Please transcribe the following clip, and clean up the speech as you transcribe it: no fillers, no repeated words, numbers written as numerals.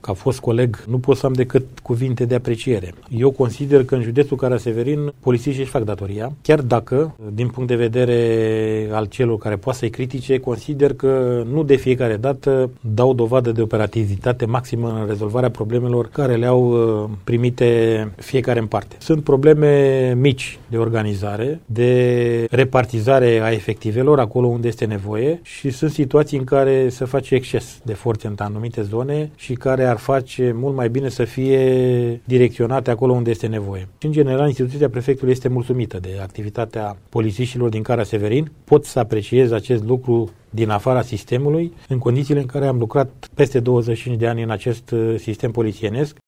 ca fost coleg, nu pot să am decât cuvinte de apreciere. Eu consider că în județul Caraseverin polițiștii își fac datoria, chiar dacă, din punct de vedere al celor care poate să-i critice, consider că nu de fiecare dată dau dovadă de operativitate maximă în rezolvarea problemelor care le-au primite fiecare în parte. Sunt probleme mici de organizare, de repartizare a efectivelor acolo unde este nevoie și sunt situații în care se face exces de forțe în anumite zone și care ar face mult mai bine să fie direcționate acolo unde este nevoie. Și, în general, instituția prefectului este mulțumită de activitatea polițiștilor din Caraseverin. Pot să apreciez acest lucru din afara sistemului, în condițiile în care am lucrat peste 25 de ani în acest sistem polițienesc